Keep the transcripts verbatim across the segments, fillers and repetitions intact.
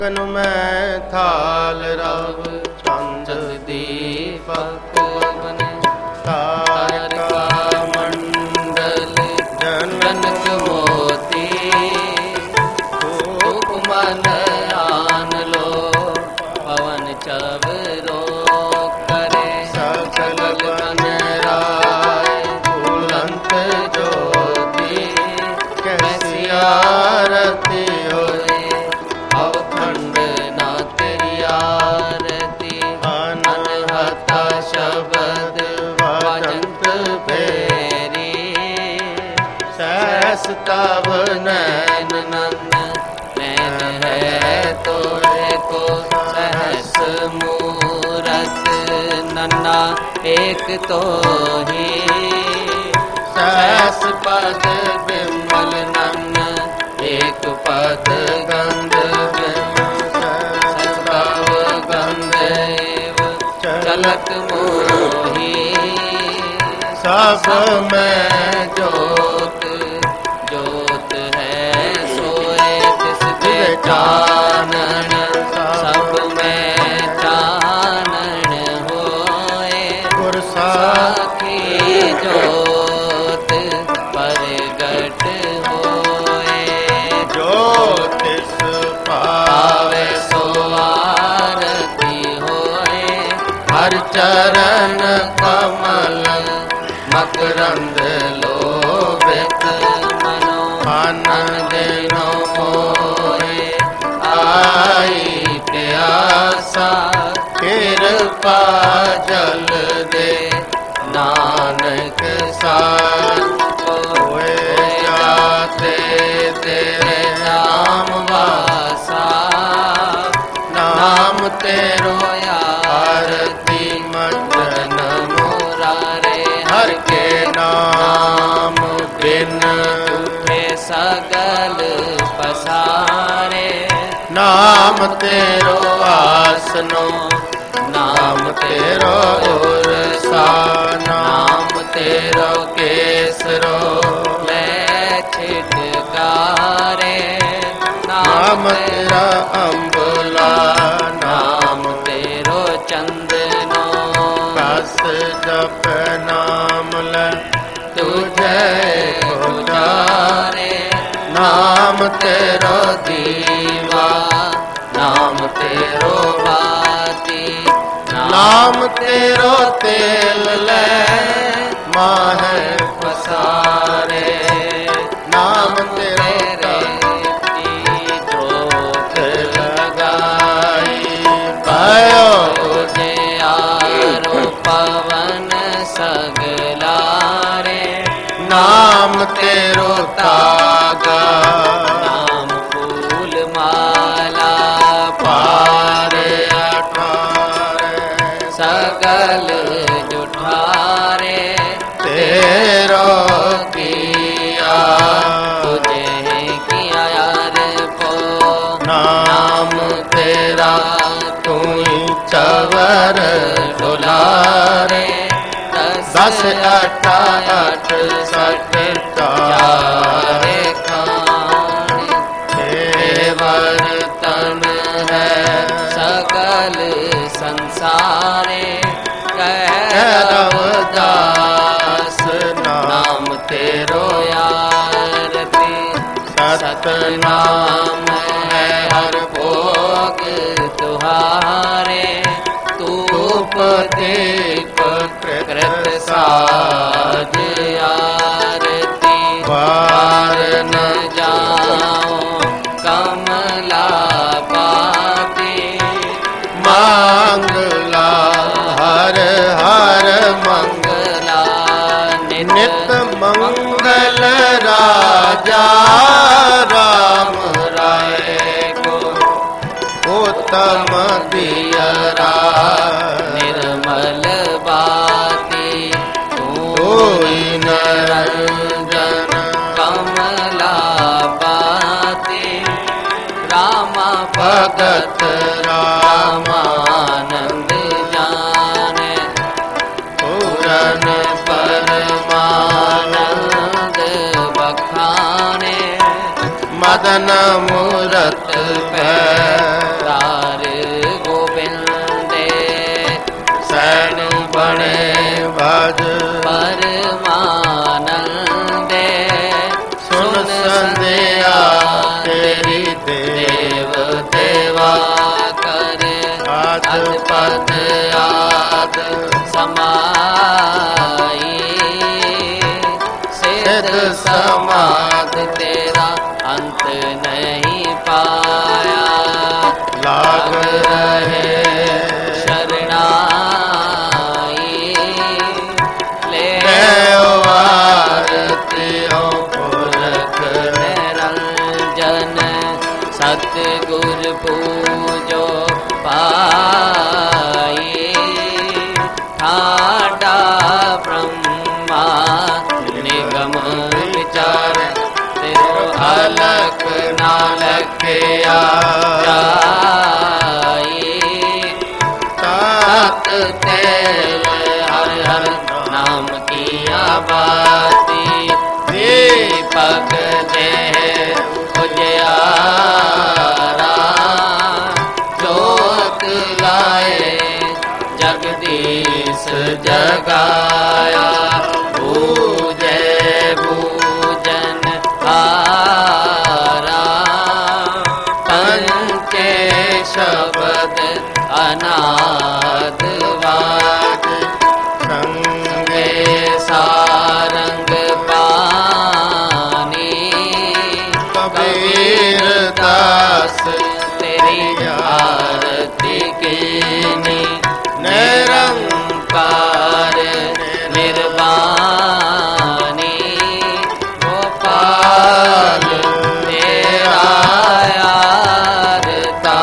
ਕਨੁ ਮੈਂ ਥਾਲ ਰਵ ਚੰਦ ਦੀਪਕ ਪਵਨ ਤਾਰਿਕਾ ਮੰਡਲ ਜਨਕ ਮੋਤੀ ਧੂਪ ਮਨ ਆਨ ਲੋ ਪਵਨ ਚਵਰੋ ਕਰੇ ਸਕਲ ਬਨ ਰਾਏ ਬੁਲੰਦ ਜੋਤੀ ਕੈਸੀ ਆਰਤੀ ਹੋਏ ਅਵਖੰਡ ਨਾ ਤੇਰੀ ਆਰਤੀ ਅਨਹਤਾ ਸ਼ਬਦ ਵਾਜੰਤ ਫੇਰੀ ਸੈਸ ਤਵ ਨੈਨ ਨੰਦ ਨੈਨ ਹੈ ਤੋਰੇ ਕੋ ਸਹਸ ਮੂਰਤ ਨੰਨਾ ਏਕ ਤੋਹੀ ਸੈਸ ਪਦ ਬਿਮਲ ਨੰਨ ਏਕ ਪਦ ਗੰਧ ਸਤਵ ਗੰਧੇਵ ਚਲਤ ਮੋਹੀ ਸਭ ਮੈਂ ਜੋਤ ਜੋਤ ਹੈ ਸੋਏ ਤਿਸ ਦੇ ਚਾਨਣ ਸਭ ਮੈਂ ਚਾਨਣ ਹੋਏ ਗੁਰ ਸਾਖੀ ਜੋਤ ਪ੍ਰਗਟ ਪਾਵੇ ਸੋ ਆਰਤੀ ਹੋਏ ਹਰ ਚਰਨ ਕਮਲ ਮਕਰੰਦ ਲੋਭਿਤ ਮਨੋ ਆਨੰਦ ਨੋ ਮੋਏ ਆਈ ਪਿਆਸਾ ਕਿਰਪਾ ਜਲ ਦੇ ਨਾਨਕ ਸਾਰ ਹੋਏ ਜਾਤੇ ਤੇਰੇ ਨਾਮ ਵਾਸਾ ਨਾਮ ਤੇਰੋ ਆਰਤੀ ਮਜਨ ਮੁਰਾਰੇ ਹਰ ਕੇ ਨਾਮ ਬਿਨ ਉਠੇ ਸਗਲ ਪਸਾਰੇ ਨਾਮ ਤੇਰੋ ਆਸਨੋ ਨਾਮ ਤੇਰੋ ਉਰਸਾ ਨਾਮ ਤੇਰੋ ਕੇਸਰੋ ਲੈ ਛਿਟਕਾਰੇ ਨਾਮ ਤੇਰਾ ਅੰਬਲਾ ਨਾਮ ਤੇਰੋ ਚੰਦਨੋ ਕਸ ਜਪ ਨਾਮ ਲੈ ਤੁਝੇ ਉਤਾਰੇ ਨਾਮ ਤੇਰੋ ਦੀਵਾ ਨਾਮ ਤੇਰੋ ਬਾਤੀ ਨਾਮ ਤੇਰੋ ਤੇਲ ਲੈ ਮਾਹੇ ਪਸਾਰੇ ਨਾਮ ਤੇਰੇ ਜੋਤ ਲਗਾਈ ਪਾਇਓ ਉਜਿਆਰੋ ਪਵਨ ਸਗਲਾਰੇ ਨਾਮ ਤੇਰੋ ਤਾਗਾ ਨਾਮ ਫੂਲ ਮਾਲਾ ਪਾਰੇ ਅਠਾਰੇ ਸਗਲ ਜੁਠਾਰੇ ਤੇਰੋ ਕੀਆ ਤੁਝੇ ਕੀਆ ਯਾਰ ਪੋ ਨਾਮ ਤੇਰਾ ਤੂੰ ਚਵਰ ਡੁਲਾਰੇ ਦਸ ਅਠ ਅਠ ਸਠ ਚਾਰੇ ਖਾਣੇ ਤੇ ਵਰਤਨ ਹੈ ਸਗਲ ਸੰਸਾਰੇ ਕਹਿ ਰਵਦਾਸ ਨਾਮ ਤੇਰੋ ਆਰਤੀ ਸਤਨਾਮ ਹੈ ਹਰ ਭੋਗ ਤੁਹਾਰੇ ਧੂਪ ਦੀਪ ਕ੍ਰਿਤ ਸਾਜ ਆਰਤੀ ਵਾਰ ਨ ਜਾਓ ਕਮਲਾ ਪਾਤੀ ਮੰਗਲਾ ਹਰ ਹਰ ਮੰਗਲਾ ਨਿਤ ਮੰਗਲ ਰਾਜਾ ਰਾਮ ਰਾਏ ਕੋ ਉਤਮ ਦਿਯਰਾ ਨਿਰਮਲ ਬਾਤੀ ਹੋਈ ਨਰੰਜਨ ਕਮਲਾ ਬਾਤੀ ਰਾਮਾ ਭਗਤ ਰਾਮਾਨੰਦ ਜਾਨੇ ਪੂਰਨ ਪਰਮਾਨੰਦ ਬਖਾਨੇ साधन मूरत तार गोविंदे सैन बने भज परमानंदे सुन संध्या तेरी देव देवा कर अधपद आद समाई सिद्ध समाध तेरा अंत नहीं पाया लाग रहे शरणाई ले आरती हो पुरख निरंजन सतगुर पूजो पाई ठाडा ब्रह्मा निगम विचार तेरो अलख नालखया जाई तात तेल हर हर नाम किया बाती दीपक दे उजियारा जोत लाए जगदीश जगाया पूजे पूजन हारा पंचे शब्द अनाद वाद संगे सारंग पानी कबीर दास तेरी आरती कीनी निरंकार निर्वाणी गोपाल तेरा यारता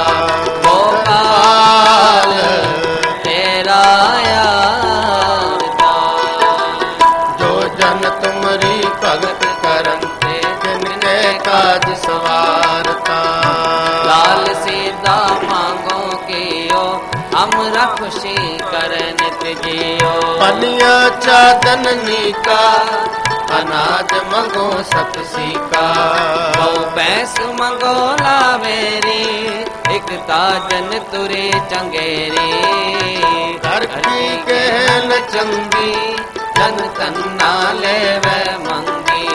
गोपाल तेरा यारता जो जन तुमरी भगत करते जिनके काज सवारता लाल सीधा मांगो कियो हमरा खुशी कर नित जियो पनिया चादन नीका अनाज मंगो सतसी का बहु पैस मंगो लावेरी एक ताजन तुरे चंगेरी धरती कहल चंगी जन तन्ना लेवे मंगी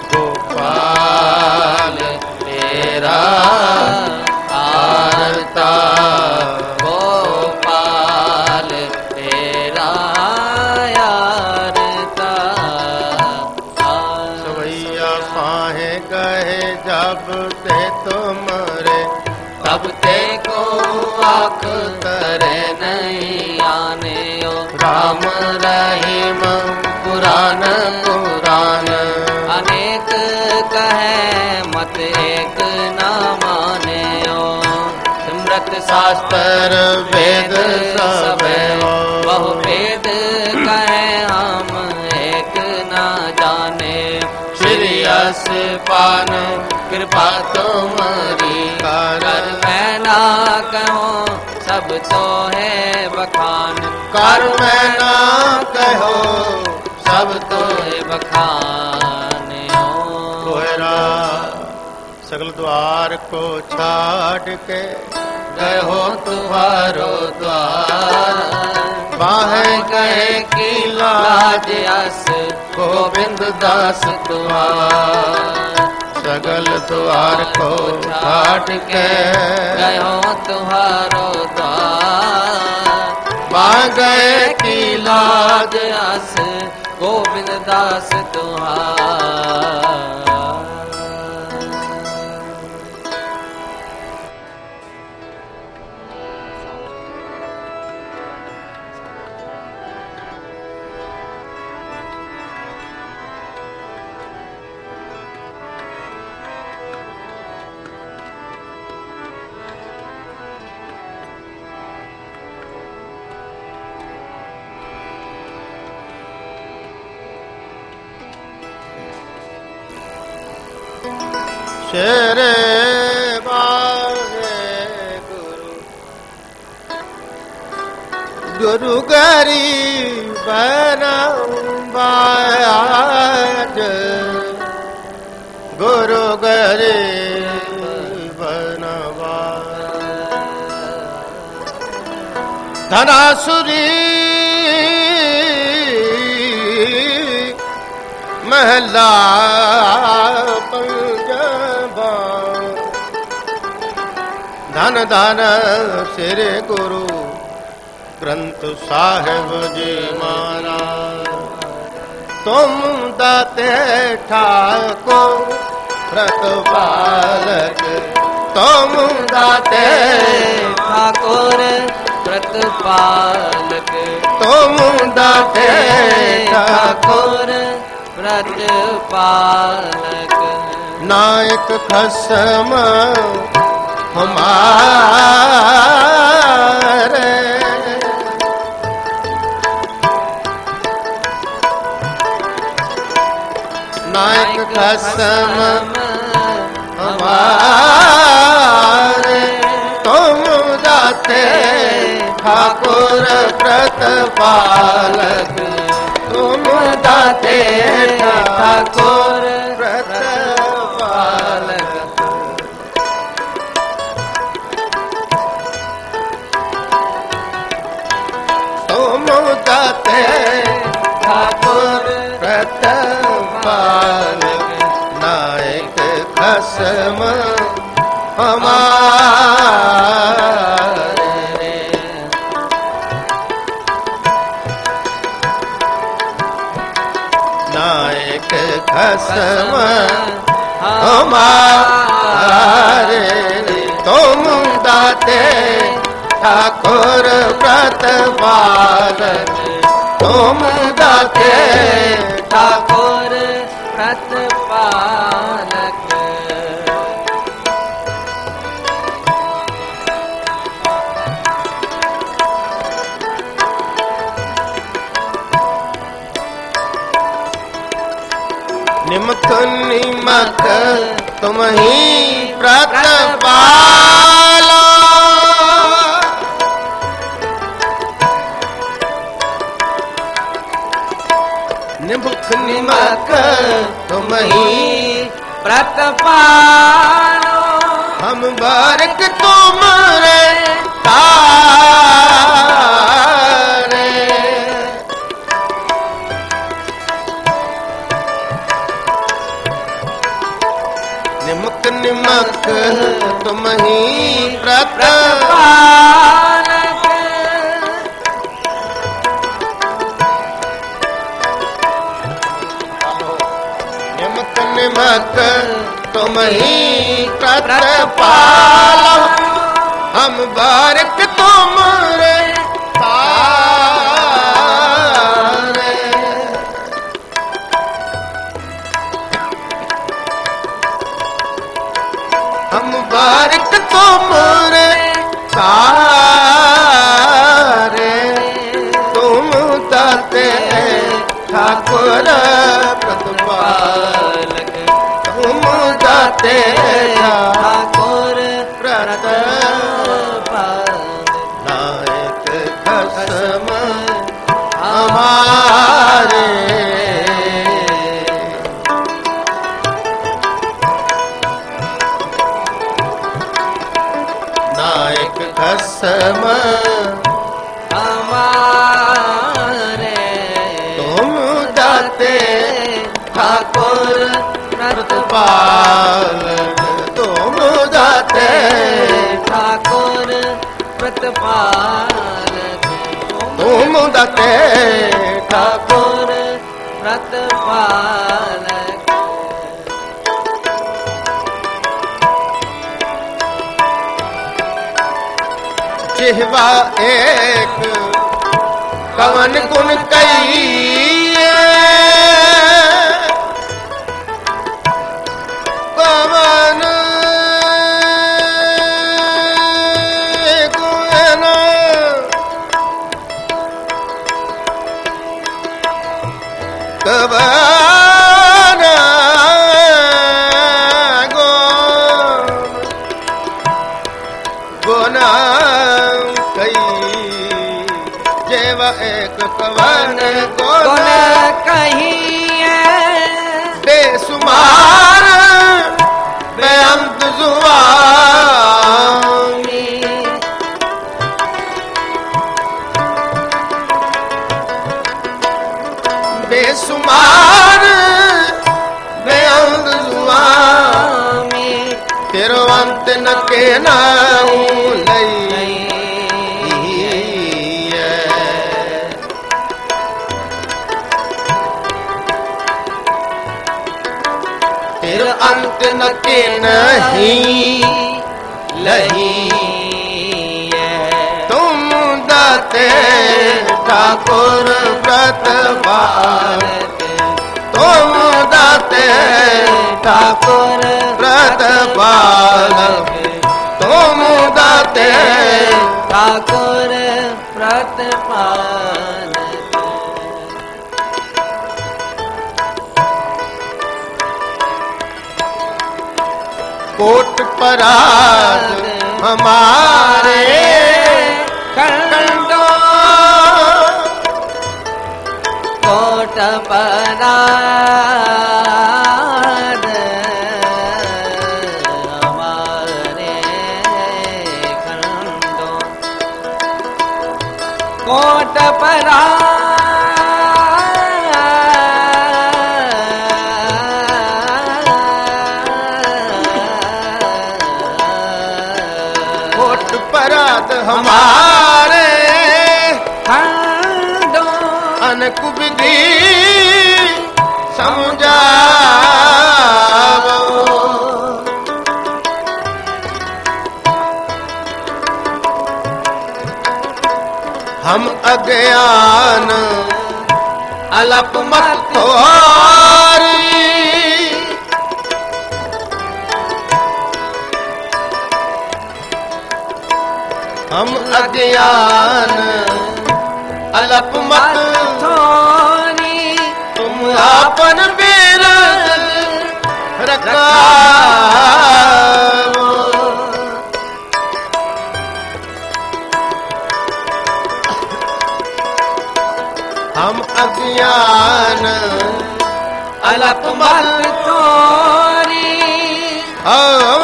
गोपाल तेरा आरता गोपाल तेरा यारता सवैया पाहे गए जब ते तुमरे तब ते को आँख करे नहीं आने ओ राम रहीम पुराण पुराण अनेक कहे मत एक ना माने ओ सिमरत शास्त्र वेद सब बहु वेद कहे हम एक ना जाने श्री यश पान कृपा तुम्हारी कर मैं ना कहो सब तो है बखान कर मैं ना कहो सब तो है बखान कोहरा सगल द्वार को छाड़ के गए हो तुम्हारो द्वार बाहे गए की लाज यस गोविंद दास द्वार सगल द्वार को छाड़ के गयो तुम्हारो द्वार बाह गए की लाज यस गोविंद दास तुम्हार शेरे बारे गुरु गुरु गरीब बाज गुरु गरीब नवाज। धनासुरी महला पंजबा। धन धन श्री गुरु ग्रंथ साहिब जी महाराज। तुम दाते ठाकुर प्रतिपालक। तुम दाते ठाकुर प्रतिपालक। तुम दाते ठाकुर प्रतिपालक। नायक खसम हमारे। नायक खसम हमारे। तुम दाते ठाकुर प्रतिपालक। तुम दाते ठाकुर प्रतिपालक। तुम दाते ठाकुर प्रतिपालक। नायक खसम हमारे। नायक खसम हमारे। तुम दाते ठाकुर प्रतिपालक। तुम दाते ठाकुर प्रतिपालक। निमक निमक तुम ही प्रतिपालो। निमक निमक तुम ही प्रतिपालो। हम बारक तुमरे तारे। निमक निमक तुम ही प्रतिपालक। निमक निमक तुम ही प्रतिपालक। हम बारक तुमरे तारे। हम बारक तुमरे तारे। तुम दाते ठाकुर प्रतिपालक। तुम दाते ठाकुर प्रतिपालक। नायक खसम हमारे। नायक खसम हमारे। तुम दाते ठाकुर प्रतिपालक। तुम दाते ठाकुर प्रतिपालक। तुम दाते ठाकुर प्रतिपालक। जिह्वा एक कवन गुण कई। कवन गुण कवन गुण कई। जेवा एक कवन गुण कही बेसुमार। ਸੁਆਮੀ ਬੇਸੁਮਾਰ ਬੇਅੰਤ ਸੁਆਮੀ ਤੇਰੋ ਅੰਤ ਨ ਕੇ ਨਾਉ ਲਈ अंत न के नहीं लही तुम दाते ठाकुर व्रतपाल तुम दाते ठाकुर व्रतपाल तुम दाते ठाकुर व्रतपाल कोट पराध हमारे खंडो कोट पराध हमारे खंडो कोट पराध पराध हमारे खंडो अनक विधि समझावो हम अज्ञान अलप मत थोरी हम अज्ञान अलप मत थोरी तुम आपन बिरद रखावो हम अज्ञान अलप मत थोरी हम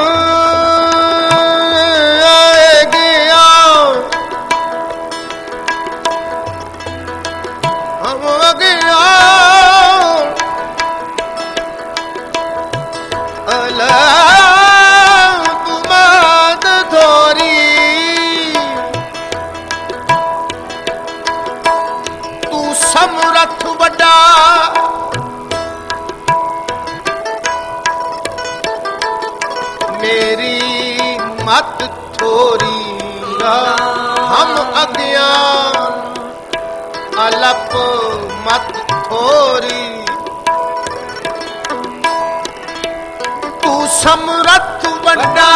ਸਮਰੱਥ ਵੱਡਾ ਮੇਰੀ ਮਤ ਥੋਰੀ ਹਮ ਅਗਿਆਨ ਅਲਪ ਮਤ ਥੋਰੀ ਤੂੰ ਸਮਰੱਥ ਵੱਡਾ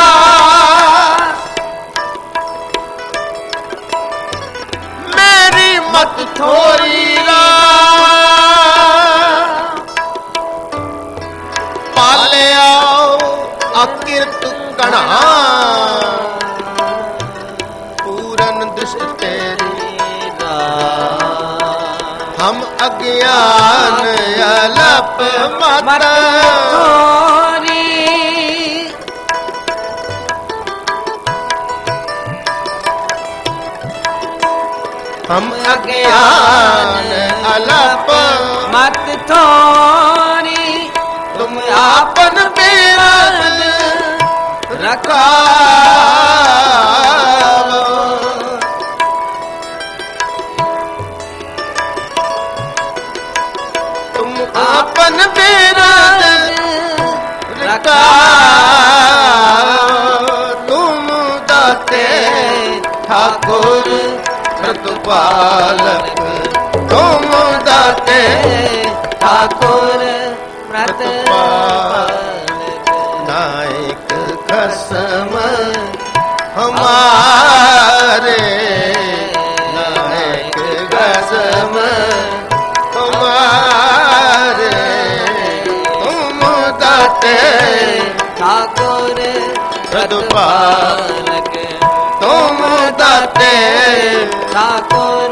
मत थोरी पालिया अकिरत कणा पूरन दृष्ट तेरी हम अज्ञान अलप मत थोरी हम अज्ञान अलप मत थोरी तुम आपन बिरद रखावो तुम आपन बिरद रखावो तुम दाते ठाकुर व्रतपालक तुम दाते ठाकुर व्रतपालक नायक कसम हमारे नायक कसम हमारे तुम दाते ठाकुर व्रतपालक तुम दाते ठाकुर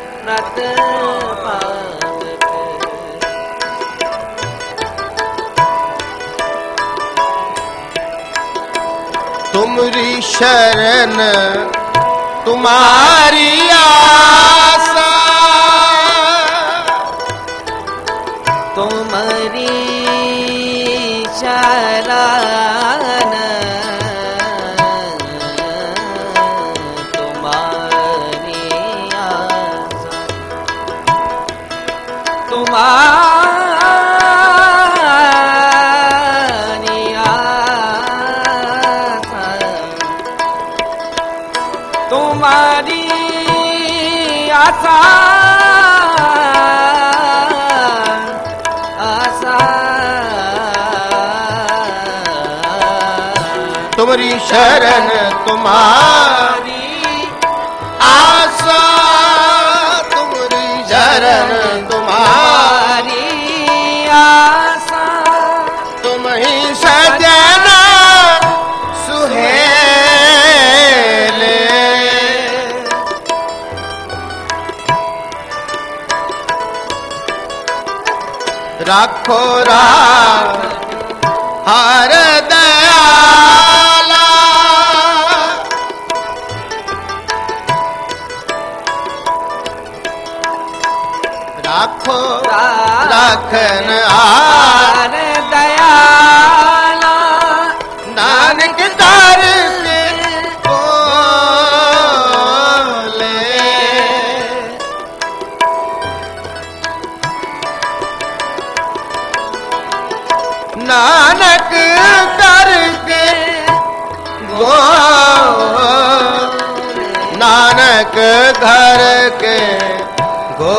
व्रतपालक तुमरी शरण तुम्हारी आशा, तुम्हारी शरण तुम्हारी आशा, तुम्हारी आशा, तुम्हारी आशा, आशा तुम्हारी शरण तुम्हारी आशा, तुम्हारी शरण तुम्हारी आशा, तुम ही सजना सुहेले, राखो राख हर दयाला, राखो राखन हार दयाला, नानक दर के बोले, नानक करके गो, नानक घर के गो,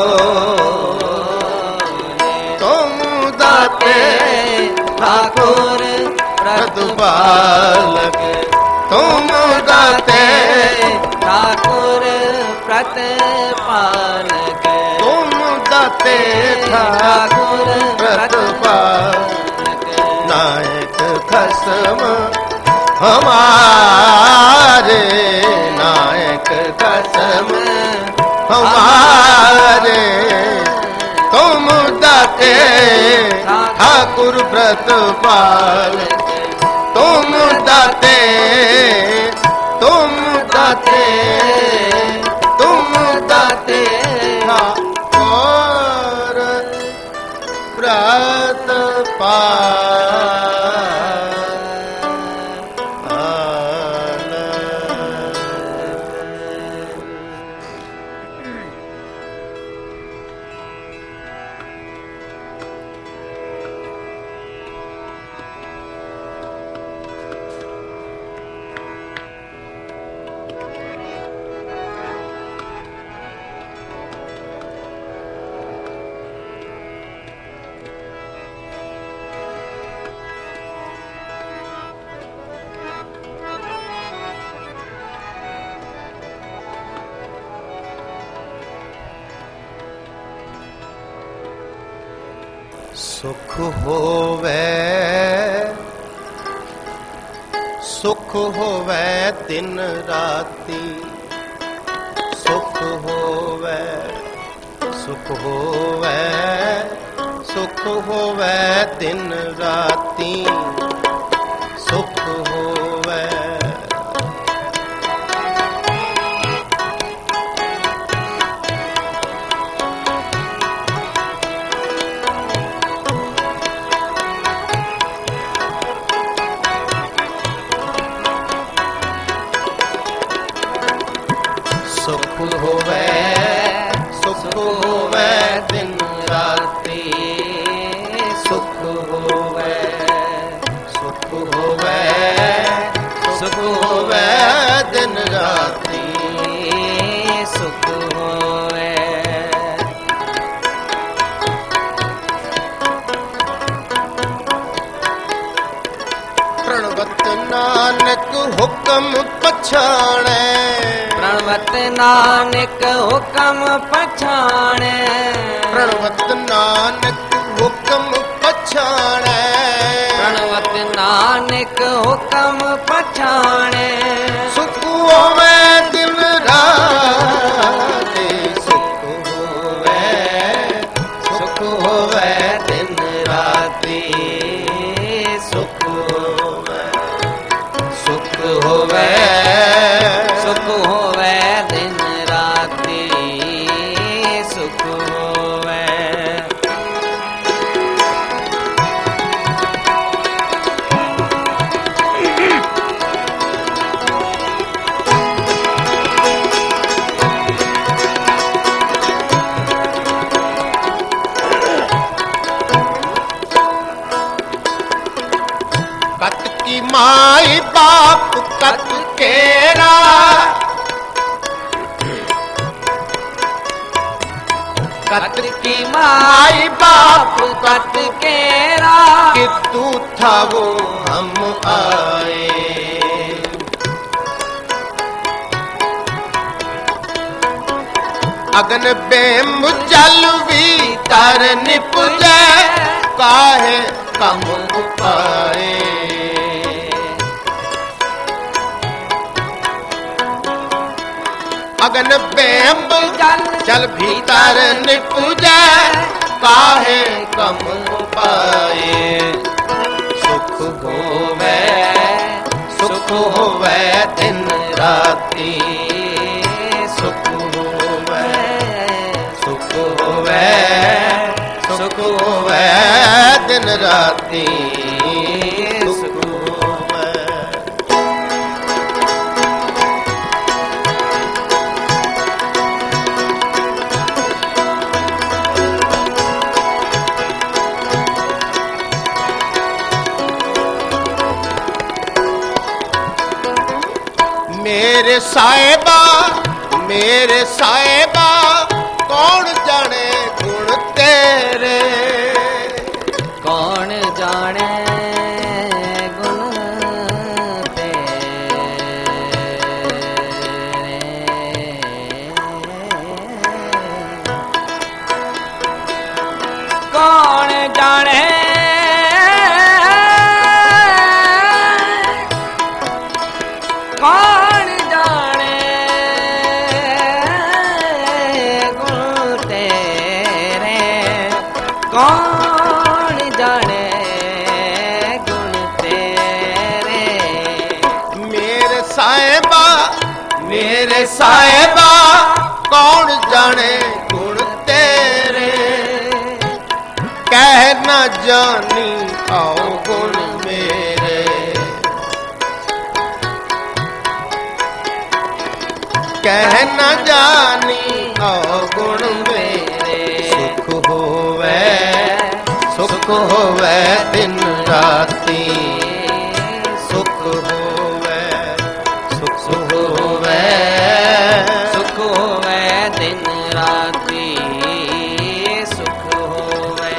तुम दाते ठाकुर प्रतिपालक, तुम दाते ठाकुर प्रतिपालक, तुम दाते ठाकुर प्रतिपालक, नायक खसम हमारे, नायक खसम हमारे, तुम दाते ठाकुर प्रतिपालक, तुम दाते, तुम दाते, तुम दाते ठाकुर सुख होवे, सुख होवे दिन राती, सुख होवे, सुख होवे, सुख होवे दिन राती, सुख होवे, सुख होवे, सुख होवे दिन राती, सुख होवे, सुख होवे, सुख होवे दिन राती, सुख होवे, प्रणवत नानक हुक्म पछाणे, प्रणवत नानक हुक्म पछाणे, प्रणवत नानक हुक्म पछाणे, प्रणवत नानक हुक्म पछाणे, सुख होवे दिन राती, सुख होवे, सुख होवे दिन राती, सुख होवे, सुख बाप कत केरा, कत की माई बाप कत केरा, कि तू था वो हम आए। अगन बेम जल भीतर निपुजै, काहे कम उपाए। अगन बेम जल जल भीतर निपुजै, काहे कम उपाए। सुख होवे सुख होवे दिन राती, सुख होवे सुख होवे सुख होवे दिन राती, सुख होवे। मेरे साहिबा मेरे साहिबा कौन जाने गुण तेरे, कौन जाने गुण तेरे। कौन जाने कौन जाने गुण तेरे, कौन जाने गुण तेरे। मेरे साहिबा मेरे साहिबा कौन जाने गुण तेरे, कह न जानी आओ गुण मेरे। कह न जानी आओ गुण मेरे। सुख होवे सुख होवे दिन राती, सुख होवे सुख होवे सुख होवे दिन राती, सुख होवे।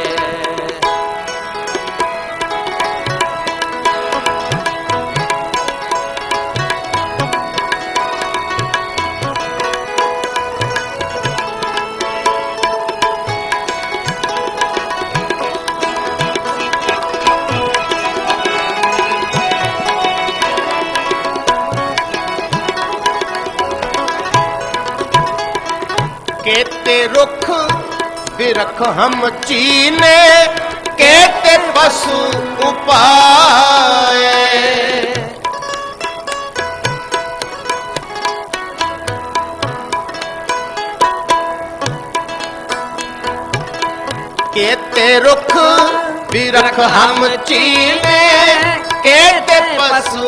केते रुख बिरख हम चीने, केते पशु उपाए। केते रुख बिरख हम चीने, केते पशु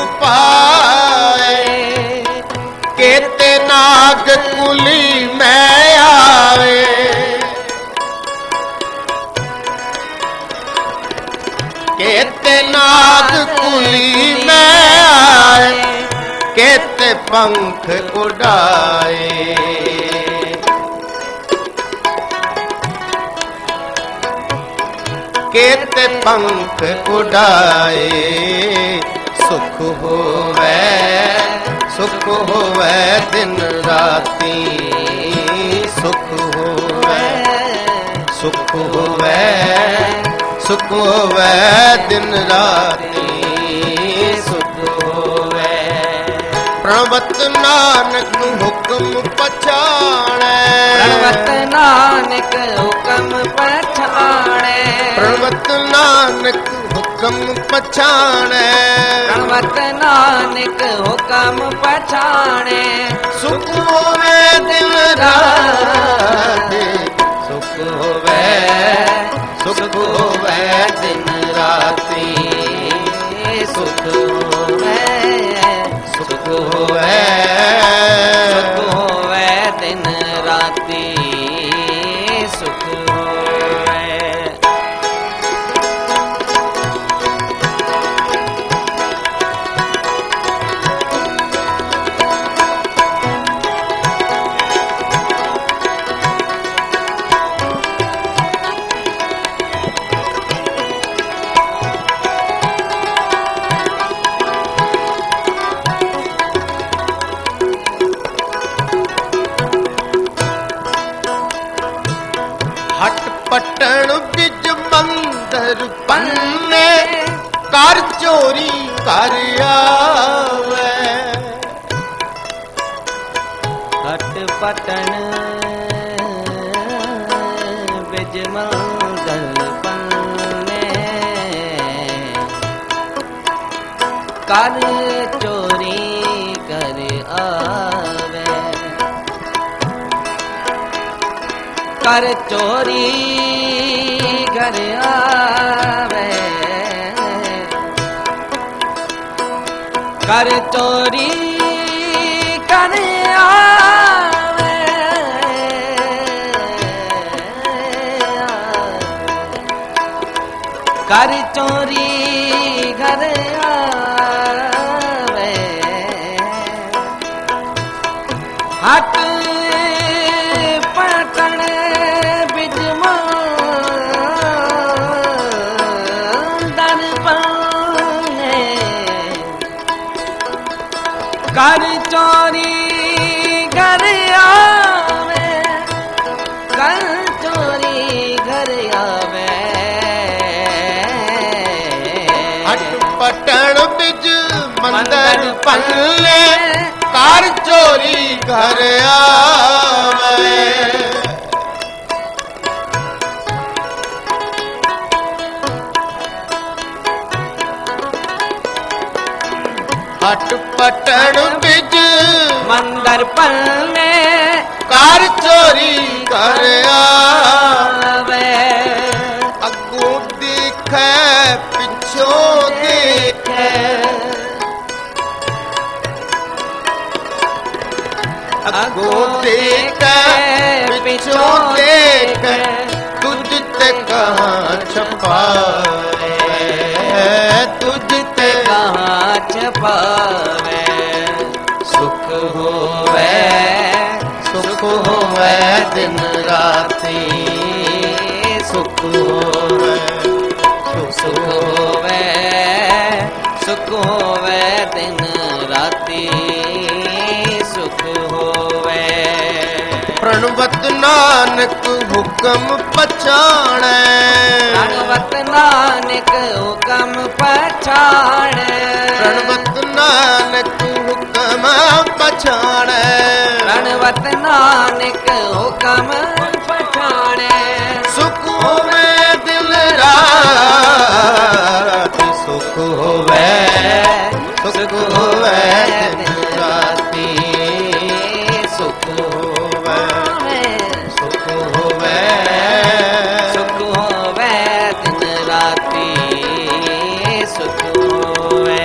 उपाए। केते नाग कुली में आवे, केते नाग कुली में आए, केते पंख उड़ाए। केते पंख उड़ाए। सुख होवे सुख होवे दिन राती, सुख होवे सुख होवे सुख होवे दिन राती, सुख होवे। प्रणवत नानक हुक्म पछाणे, प्रणवत नानक हुक्म पछाणे। प्रणवत नानक हुक्म पछाणे, प्रणवत नानक हुक्म पछाणे। सुख होवे दिन राती, सुख होवे सुख होवे दिन राती, सुख होवे सुख होवे सुख होवे दिन राती, सुख होवे। ਘਰ ਆਵੇ। ਹਟ ਪਟਣ ਬਿਜ ਮੰਗਲ ਪੰਨੇ ਕਰ ਚੋਰੀ ਕਰ ਆਵੇ। ਕਰ ਚੋਰੀ ਘਰ ਆਵੇ। ਕਰ ਚੋਰੀ ਘਰ ਆਵੇ। ਕਰ ਚੋਰੀ ਘਰ ਆਵੇ। ਹਟ ਪਟਣ ਬਿਜ ਮੰਦਨ ਪੰਨੇ ਕਰ ਚੋਰੀ ਘਰ ਆਵੇ। ਕਰ ਚੋਰੀ ਘਰ ਆਵੇ। ਹਟ ਪਟਣ ਬਿਜ ਮੰਦਰ ਪੰਨੇ ਕਰ ਚੋਰੀ ਘਰ ਆਵੇ। ਹਟ ਪਟਣ ਬਿਜ ਮੰਦਰ ਪੰਨੇ ਕਰ ਚੋਰੀ ਘਰ ਆਵੇ। ਅੱਗੋਂ ਦੇਖੈ ਪਿੱਛੋਂ ਦੇਖੈ। ਅੱਗੋਂ ਦੇਖੈ ਪਿੱਛੋਂ ਦੇਖੈ ਤੁਝ ਤੇ ਕਹਾਂ ਛਪਾਵੇ। ਤੁਝ ਤੇ ਕਹਾਂ ਛਪਾਵੇ। ਸੁਖ ਹੋਵੇ ਸੁਖ ਹੋਵੇ ਦਿਨ ਰਾਤੀ। ਸੁਖ ਹੋਵੇ ਸੁਖ ਹੋਵੇ ਸੁਖ ਹੋਵੇ ਦਿਨ ਰਾਤੀ। ਸੁਖ ਹੋਵੇ ਪ੍ਰਣਵਤ ਨਾਨਕ ਹੁਕਮ ਪਛਾਣੈ। ਪ੍ਰਣਵਤ ਨਾਨਕ ਹੁਕਮ ਪਛਾਣੈ। ਪ੍ਰਣਵਤ ਨਾਨਕ ਹੁਕਮ ਪਛਾਣੈ। ਪ੍ਰਣਵਤ ਨਾਨਕ ਹੁਕਮ ਪਛਾਣੈ। ਸੁਖ ਹੋਵੇ ਦਿਨ ਰਾਤ। ਸੁਖ ਹੋਵੇ ਸੁਖ ਹੋਵੇ ਦਿਨ ਰਾਤੀ। ਸੁਖ ਹੋਵੇ ਸੁਖ ਹੋਵੇ ਸੁਖ ਹੋਵੇ ਦਿਨ ਰਾਤੀ। ਸੁਖ ਹੋਵੇ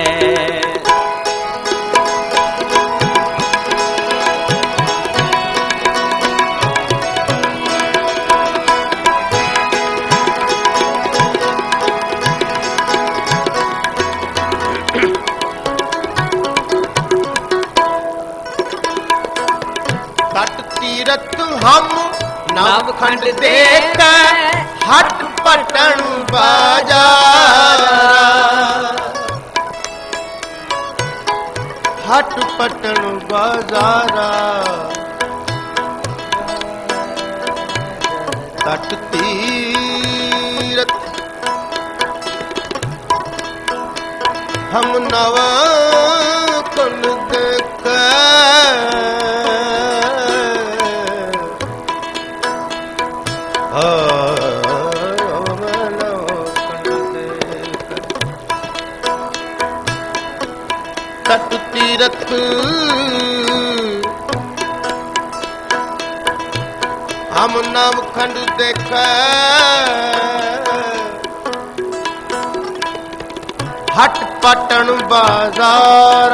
ਤਟ ਤੀਰਥ ਹਮ ਨਵ ਖੰਡ ਦੇਖੈ। ਹਟ ਪਟਣ ਬਾਜ਼ਾਰਾ। ਹਟ ਪਟਣ ਬਾਜ਼ਾਰਾ। ਤਟ ਤੀਰਥ ਹਮ ਨਵ ਖੰਡ ਦੇਖੈ। ਤਟ ਤੀਰਥ ਹਮ ਨਾਮ ਖੰਡ ਦੇਖੈ। ਹਟ ਪਟਣ ਬਾਜ਼ਾਰ।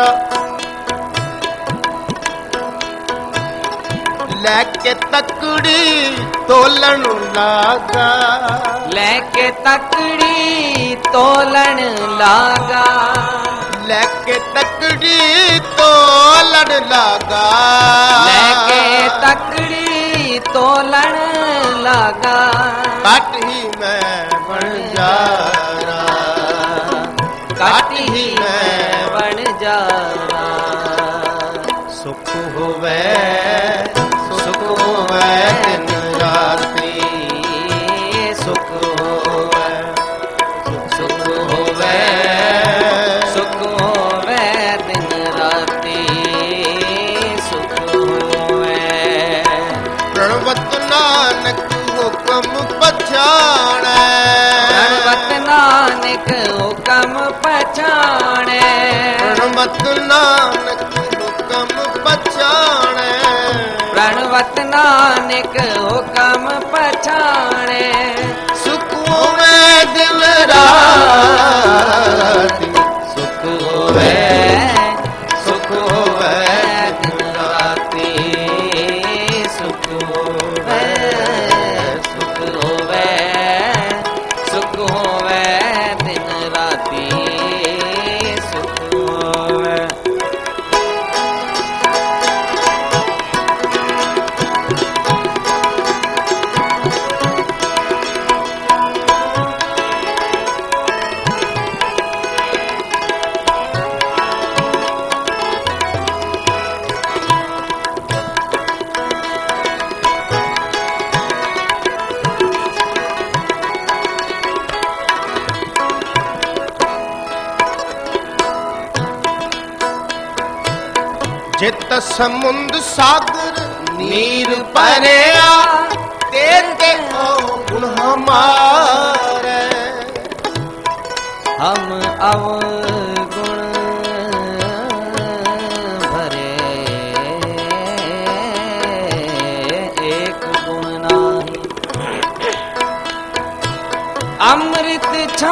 ਲੈ ਕੇ ਤਕੜੀ ਤੋਲਣ ਲਾਗਾ। ਲੈ ਕੇ ਤਕੜੀ ਤੋਲਣ ਲਾਗਾ। ਲੈ ਕੇ ਤਕੜੀ ਤੋਲਣ ਲਾਗਾ। ਲੈ ਕੇ ਤਕੜੀ ਤੋਲਣ ਲਾਗਾ। ਘਟ ਹੀ ਮੈਂ ਬਣ ਜਾਰਾ। ਘਟ ਹੀ ਮੈਂ ਬਣ ਜਾਰਾ। ਸੁਖ ਹੋਵੇ ਸੁਖ ਹੋਵੇ ਦਿਨ ਰਾਤੀ। ਸੁਖ ਹੋਵੇ ਸੁਖ ਹੋਵੇ ਸੁਖ प्रणवत नानक हुक्म पछाणे प्रणवत नानक हुक्म पछाणे सुख होवे दिन राति सुख होवे सुख होवे दिन राति सुख होवे सुख होवे सुख होवे दिन राति सुख होवे जित समुंद सागर नीर परया तेरे ओ गुण हमारे हम अवगुण भरे एक गुण नाही अमृत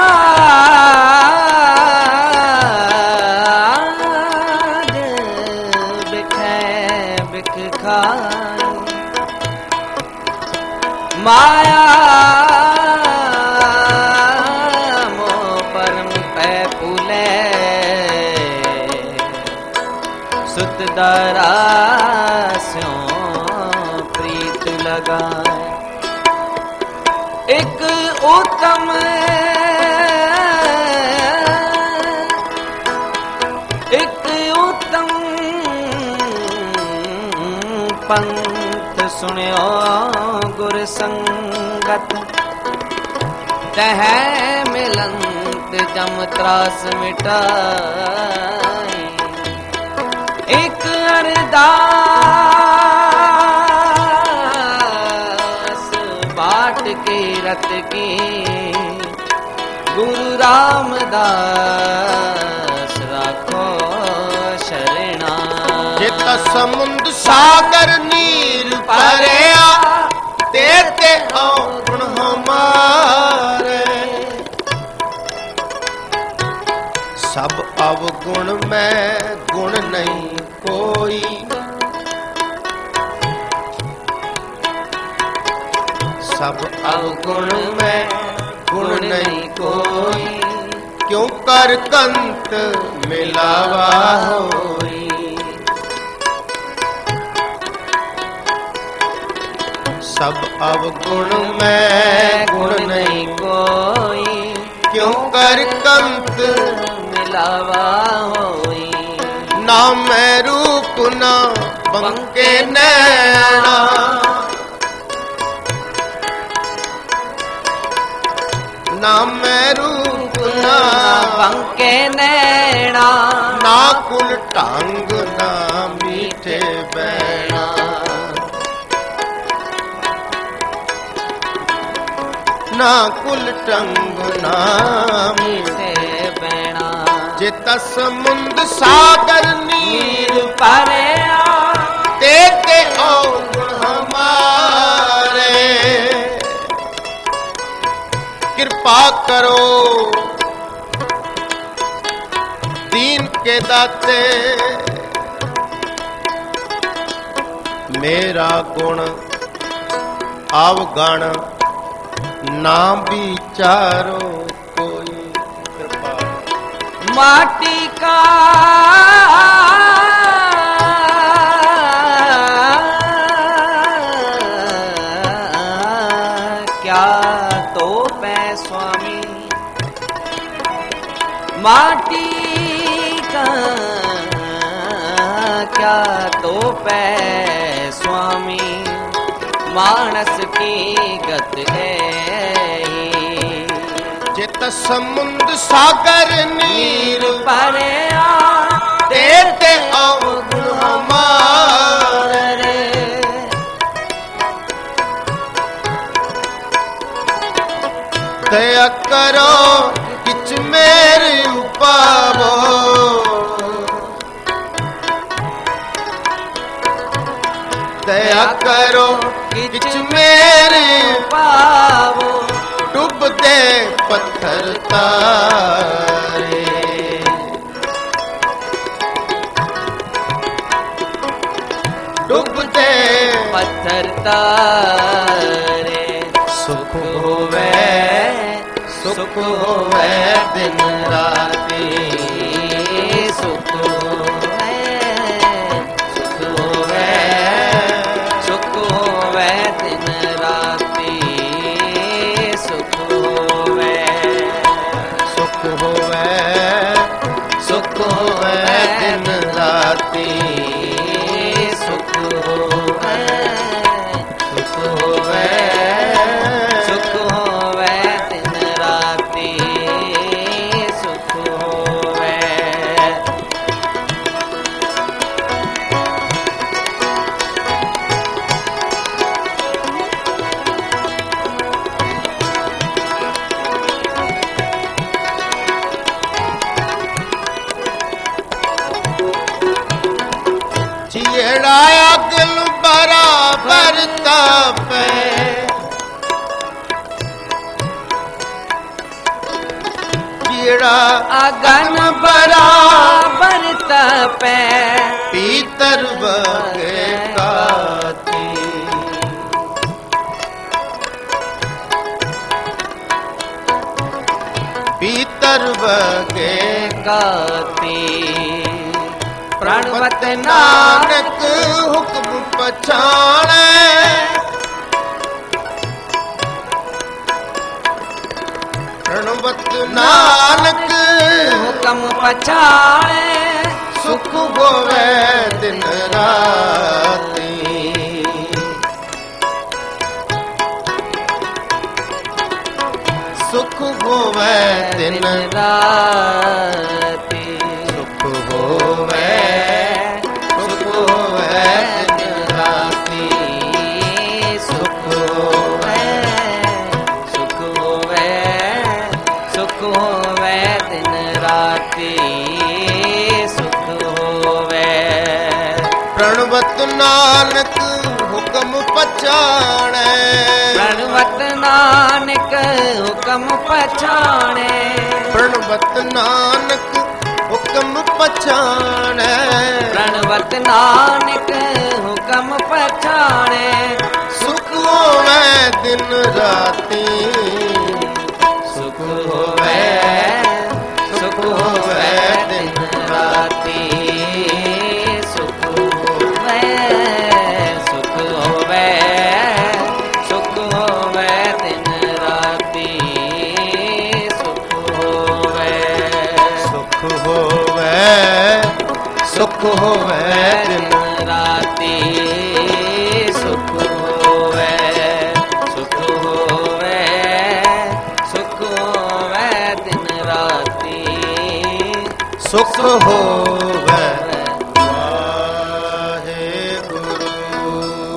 छाज बिखै बिख खाई माया सुत दरास्यों प्रीत लगाए एक उत्तम एक उत्तम पंथ सुनियो गुर संगत तह मिलंत जम त्रास मिटाई एक अरदास बाट के रत की गुरु रामदास राखो शरणा जित समुंद सागर नीर परया तेरे ओ गुण हमारे सब अवगुण में गुण नहीं कोई सब अवगुण में गुण नहीं कोई क्यों कर कंत मिलावा होई सब अवगुण में गुण नहीं कोई क्यों कर कंत मिलावा होई ना मैं रूप ना बंके नैना ना मैं रूप ना बंके नैना ना कुल टांग ना मीठे बैना ना कुल टंग ना मीठे बैना जित समुंद सागर नीर परया तेरे ओ गुण हमारे कृपा करो दीन के दाते मेरा गुण अवगण ना विचारो कोई कृपा माटी का क्या तो पै स्वामी माटी का क्या तो पै स्वामी मानस की गत है जित समुंद सागर नीर परया तेरे अवगुण हमारे दया करो किच मेरे उपावो दया करो किच मेरे पावो डूबते पत्थर तारे डूबते पत्थर तारे सुख होवे सुख होवे दिन राती सुख होवे सुख होवे सुख होवे दिन राती सुख होवे सुख होवे सुख होवे दिन राती सुख होवे सुख होवे सुख होवे दिन राती सुख होवे चिड़ाया दिल बराबर तापे चिड़ा अगन बराबर तपे पीतर बगे काती पीतर बगे गाती प्रणवत नाम नानक हुक्म पछाणे प्रणवत नानक हुक्म पछाणे सुख होवे दिन राती सुख होवे दिन राती सुख होवे सुख होवे दिन राती सुख होवे सुख होवे सुख होवे दिन राती सुख होवे प्रणवत नानक हुक्म पछाणे प्रणवत नानक हुक्म पछाणे प्रणवत नानक हुक्म पछाणे प्रणवत नानक हुक्म पछाणे सुख होवे दिन राती सुख होवे सुख होवे दिन राती सुख होवे सुख होवे सुख होवे दिन राती सुख होवे सुख होवे सुख होवे दिन राती सुख होवे सुख होवे सुख होवे दिन राती सुख होवे वाहे गुरु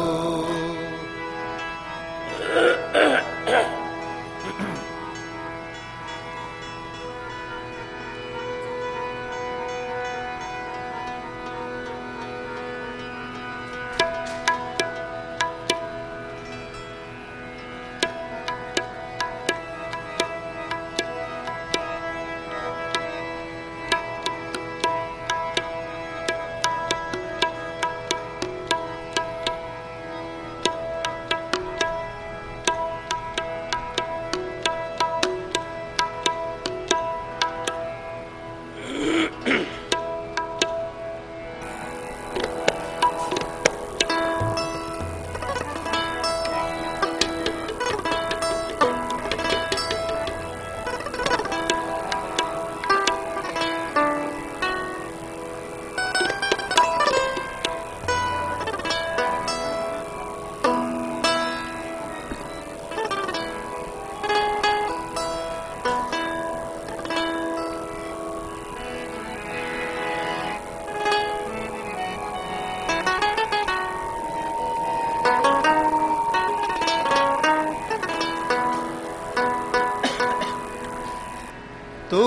तू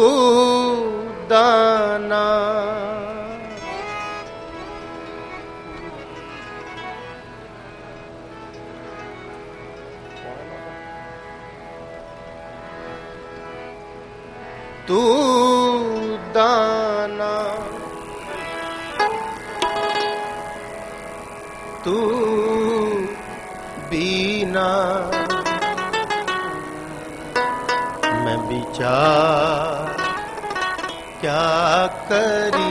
दाना तू दाना तू बीना मैं विचार क्या करी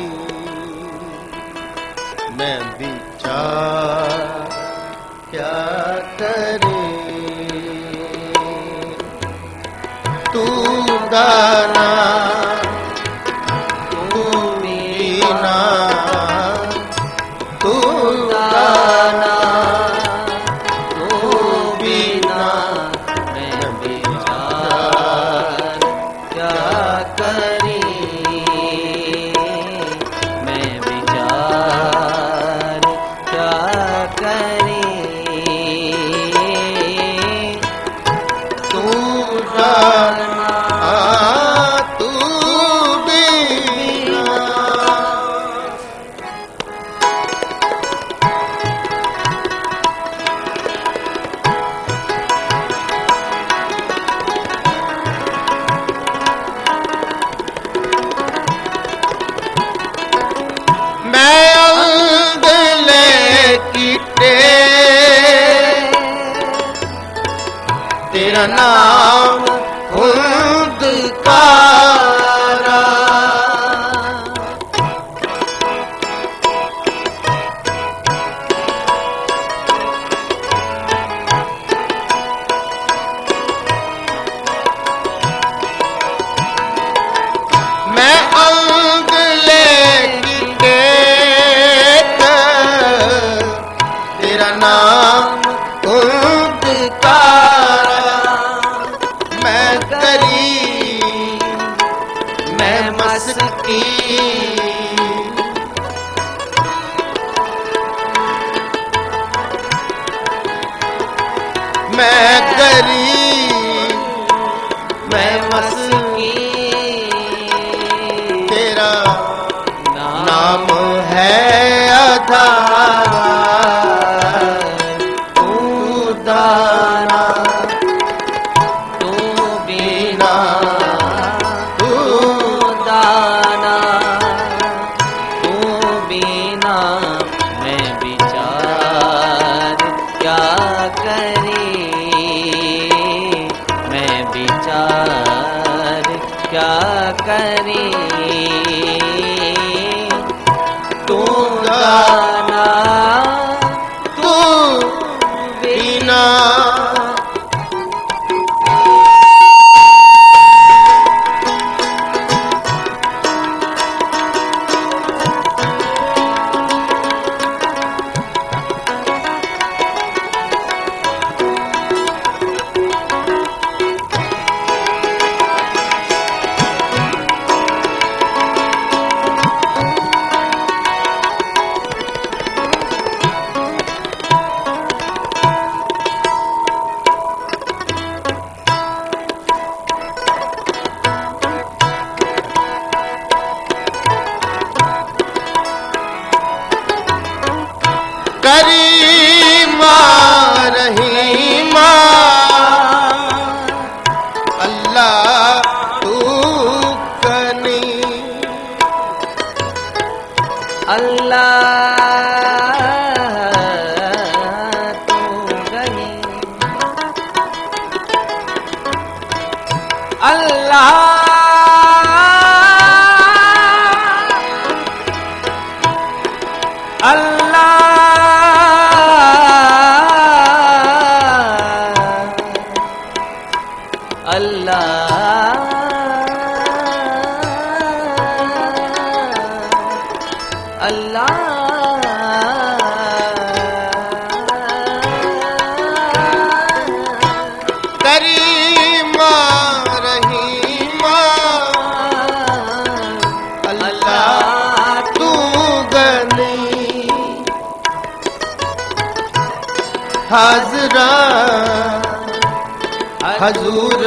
मैं विचार क्या करी तू दाना तू बीना तू दाना तू बीना मैं विचार क्या करी मैं विचार क्या करी तू दाना तू बीना मैं अंगले कीटे तेरा नाम हुंदकारा मैं अंगले कीटे तेरा नाम हुंदकारा मैं करी मैं मस्की मैं करी मैं मस्की तेरा नाम है आधार तू दाना तू बीना तू दाना तू बीना मैं विचार क्या करी मैं विचार क्या करी तू दाना तू बीना करीमा रहीमा अल्लाह तू कनी अल्लाह तू गनी अल्लाह अल्लाह करीमा रहीमा अल्लाह तू गनी हाजरा हजूर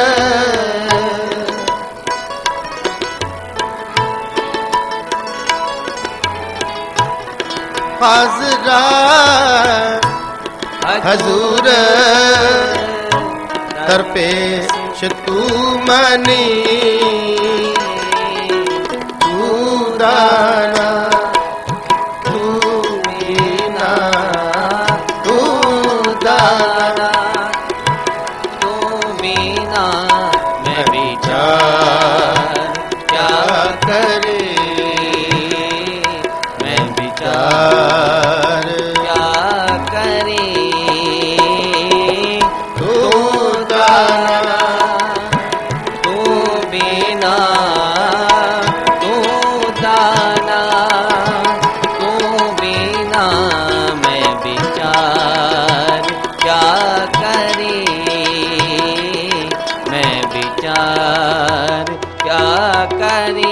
हाजरा हजूर दर पे ਪੁੱਛ ਤੂੰ ਮਨੀ ਤੂੰ ਦਾਨਾ ਤੂੰ ਬਿਨਾ ਤੂੰ ਦਾਨਾ ਤੂੰ ਬਿਨਾ ਮੈਂ ਵਿਚਾਰ ਕਿਆ ਕਰੇ ਮੈਂ ਵਿਚਾਰ ਕਿਆ ਕਰੇ ਤੂੰ ਦਾਨਾ ਤੂੰ ਬਿਨਾ ਤੂੰ ਦਾਨਾ ਤੂੰ ਬਿਨਾ ਮੈਂ ਵਿਚਾਰ ਕਿਆ ਕਰੇ ਮੈਂ ਵਿਚਾਰ ਕਿਆ ਕਰੇ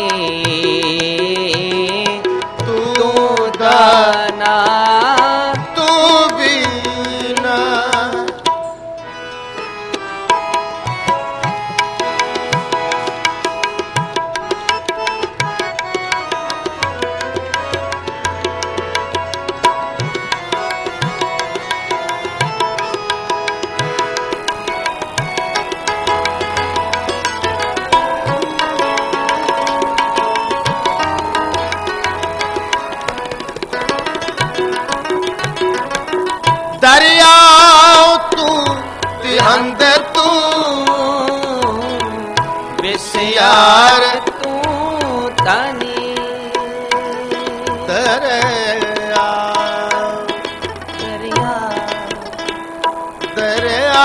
ਤੂੰ ਦਾਨਾ ਤੂੰ ਬਿਨਾ ਦਰਿਆ ਤੂੰ ਤੇ ਅੰਦਰ ਤੂੰ ਵਿਸਿਆਰ ਤੂੰ ਤਨੀ ਦਰਿਆ ਦਰਿਆ ਦਰਿਆ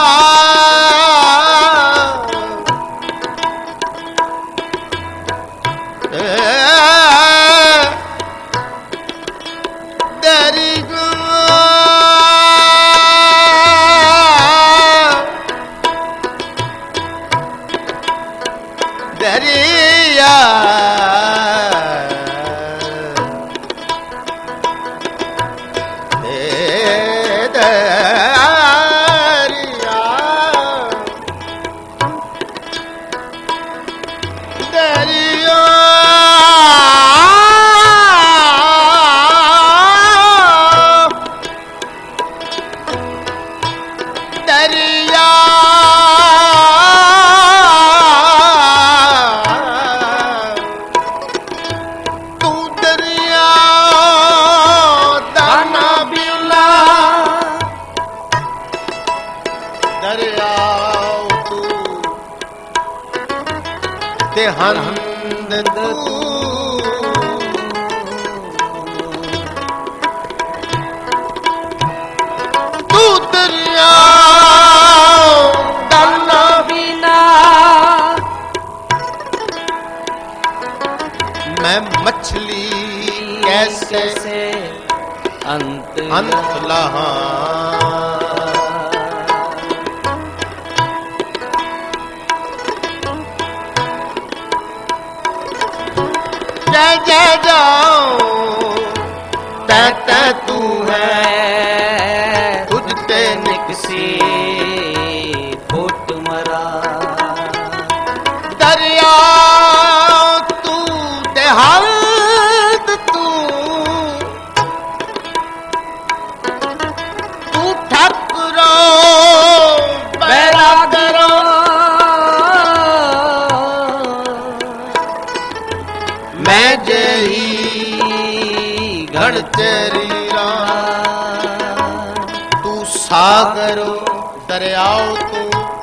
ਦਰਿਆ ਏ ਦਰਿਆ ਦਰਿਆ ਦਰਿਆ ਤੂੰ ਦਰਿਆ ਦਾਨਾ ਬਿਲਾ ਦਰਿਆ ਤੂੰ ਤੇ ਹੰਦ ਤੂੰ ਤੂੰ ਦਰਿਆ ਦਾਨਾ ਬਿਨਾ मैं मछली कैसे कैसे अंत अंत लहा जय जय जाओ तै तै तू है तुझ ते निकसी फुट मरा दरिया तू देहात तू तू ठाकुरो पैदा करो मैं जही घड़ तेरी तू सागरो दरियाओ तू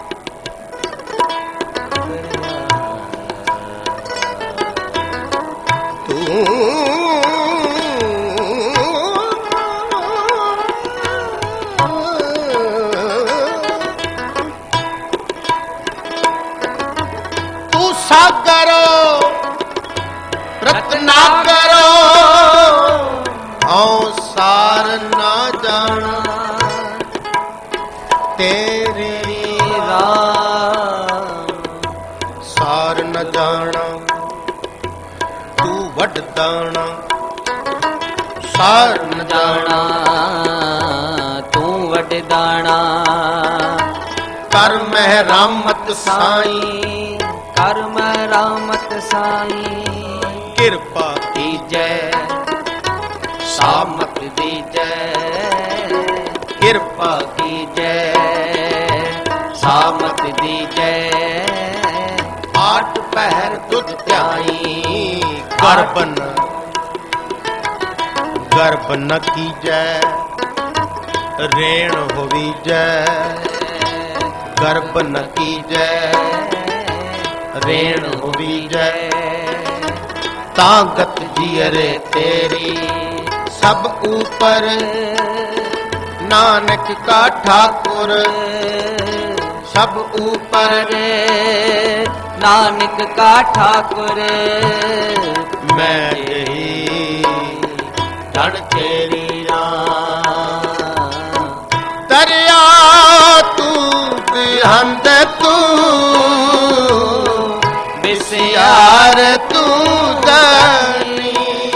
तू सागरो रत्नाकरो औ सार ना जाना तेरे सार न जाना तू वड दाना सार न जाना तू वड दाना कर महरामत साईं कर महरामत साईं किरपा कीजै सामत दीजै किरपा कीजै सामत दीजै आठ पहर तुझ त्याई गर्भ न गर्भ न कीजै रेण होवीजै गर्भ न कीजै रेण होवीजै तागत जियरे तेरी सब ऊपर नानक का ठाकुर सब ऊपर नानक का ठाकुर मैं यही धन तेरी राम दरिया तू बिहंद तू बिसियार तू दनी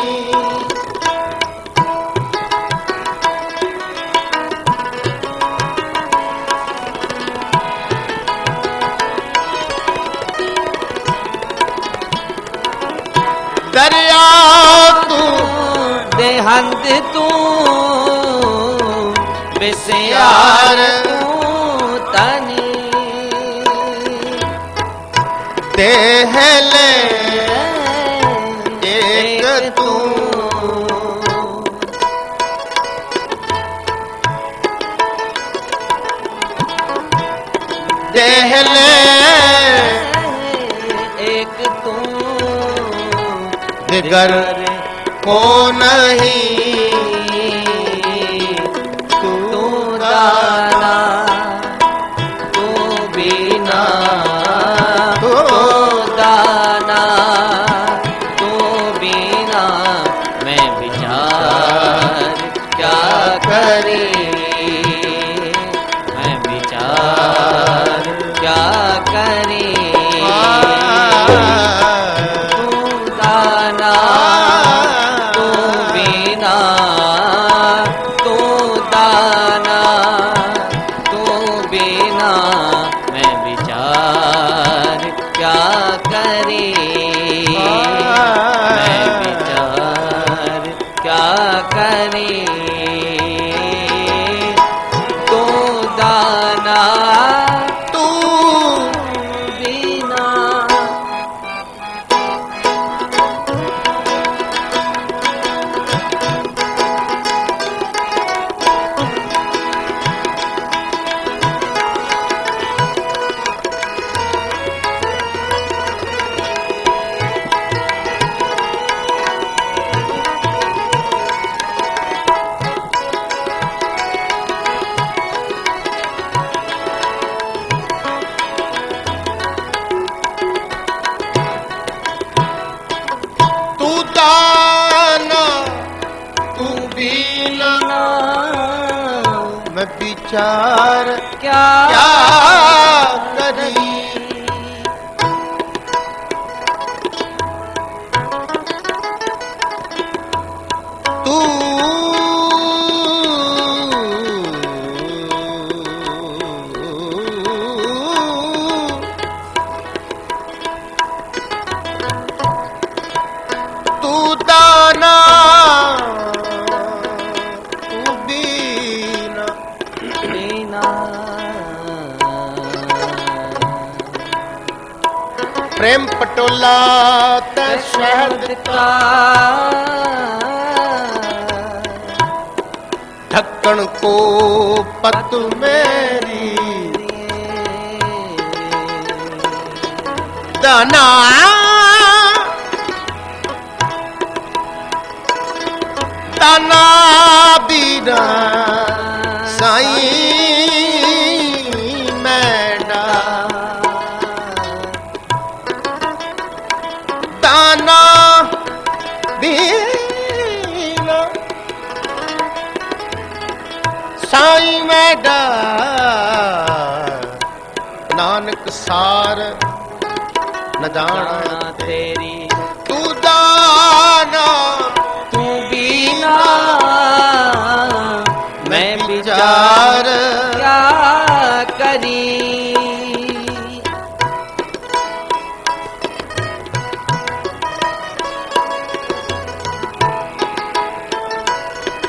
दरिया तू बेहंद तू बिसियार तू तनी देह ले एक तू देह ले एक तू दिगर को नहीं तू दाना तू बिना तू दाना तू बिना मैं विचार क्या करे मैं विचार क्या करे विचार क्या क्या करी तू तू दाना प्रेम पटोला ते शहद का ढक्कन को पत मेरी दाना दाना बीना साईं मैडा दाना बीना साईं मैडा नानक सार न जाना तेरी तू दाना तू बीना मैं विचार क्या करी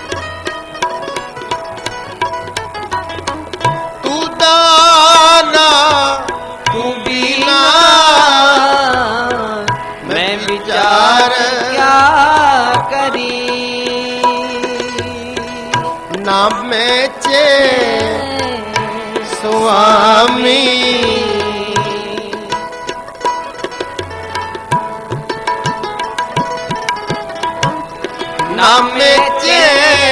तू दाना नाम चे स्वामी नाम चे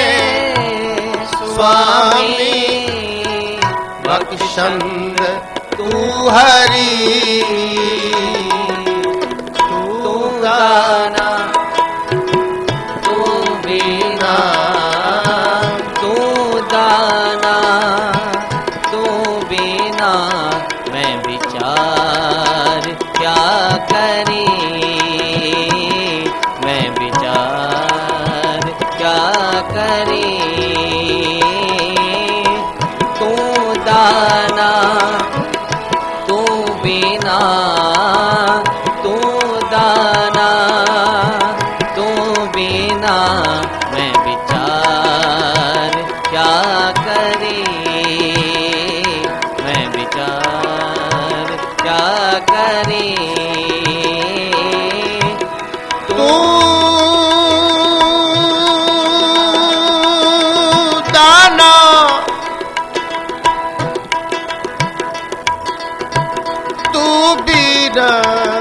स्वामी बख्शंद तू हरि तू गाना तू बीना तू दाना तू बीना मैं विचार क्या करी मैं विचार क्या करी तू दाना तू बीना तू दाना तू बीना मैं विचार क्या करी मैं विचार क्या करी तू दाना तू बीना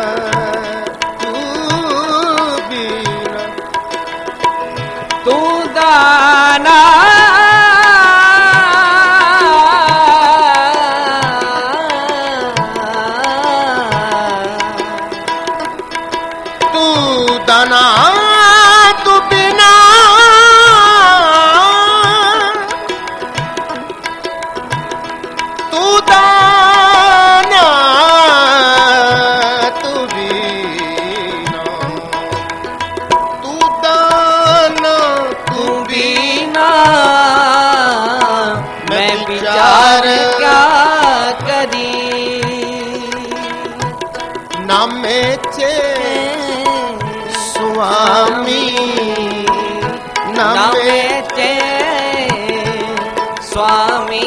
तू बीना तू दाना तू दाना तू बिना तू दाना तू बिना तू दाना तू बीना मैं विचार क्या करी नाम चे स्वामी नाम नामे ते स्वामी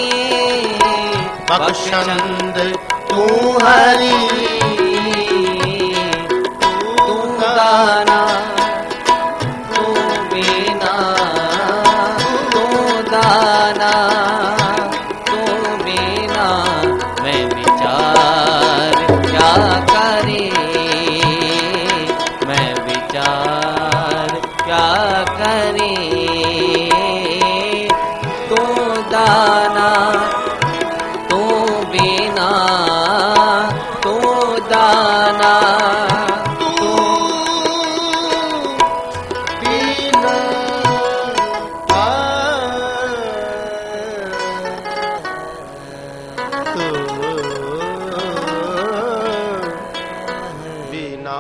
बख्शंद तू हरि तू दाना तू बीना तू दाना तू बीना मैं विचार क्या करी मैं विचार क्या करी तू दाना तू बीना तू दाना तू बिना तू बिना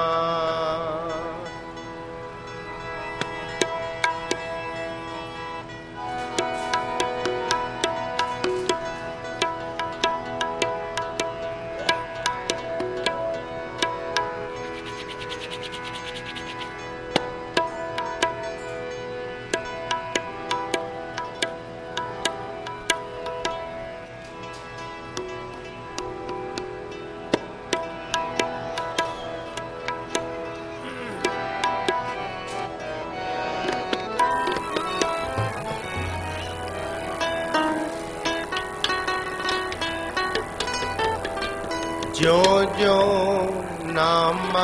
जो जो नामा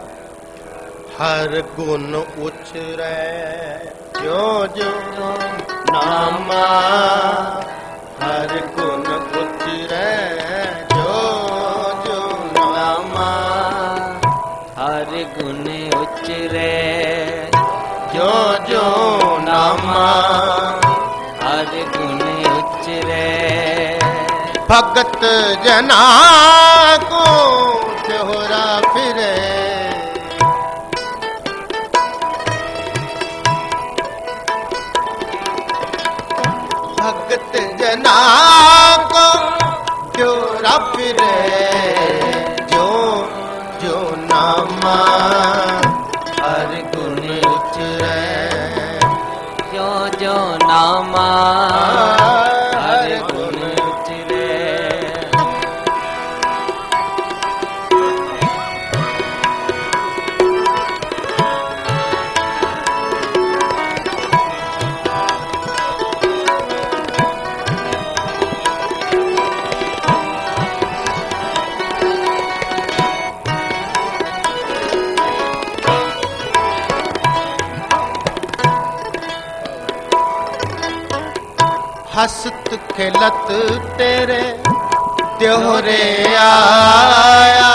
हर गुण उछरे जो जो नामा हर गुण उछरे जो जो नामा हर गुण उचरे जो जो नामा हर गुण उचरे भगत जना को दोहरा फिरे भगत जना को दोहरा फिरे जो जो नामा हर गुण उचरे जो जो नामा हर गुण उचरे ਹਸਤ ਖੇਲਤ ਤੇਰੇ ਦਿਓਰੇ ਆਇਆ।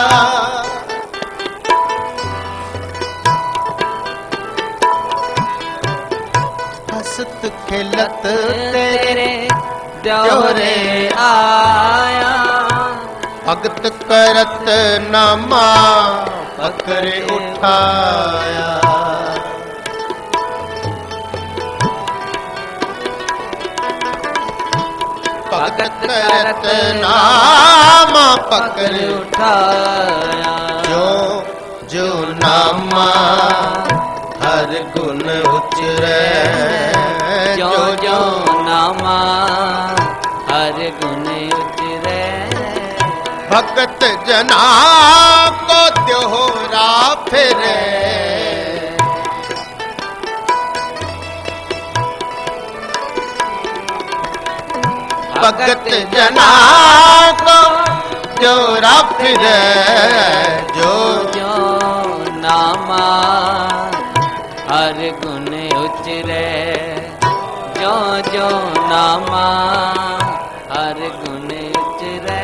ਹਸਤ ਖੇਲਤ ਤੇਰੇ ਦਿਓਰੇ ਆਇਆ। ਭਗਤ ਕਰਤ ਨਾਮਾ ਪਕਰੇ ਉਠਾਇਆ। ਭਗਤ ਕਰਤ ਨਾਮਾ ਪਕਰੇ ਉਠਾਇਆ। ਜੋ ਜੋ ਨਾਮਾ ਹਰ ਗੁਣ ਉਚਰੈ। ਜੋ ਜੋ ਨਾਮਾ ਹਰ ਗੁਣ ਉਚਰੈ। ਭਗਤ ਜਨਾ ਕੋ ਦਿਓਰਾ ਫਿਰੇ। ਭਗਤ ਜਨਾ ਕੋ ਦਿਓਰਾ ਫਿਰੇ। ਜੋ ਜੋ ਨਾਮਾ ਹਰ ਗੁਣ ਉਚਰੈ। ਜੋ ਜੋ ਨਾਮਾ ਹਰ ਗੁਣ ਉਚਰੈ।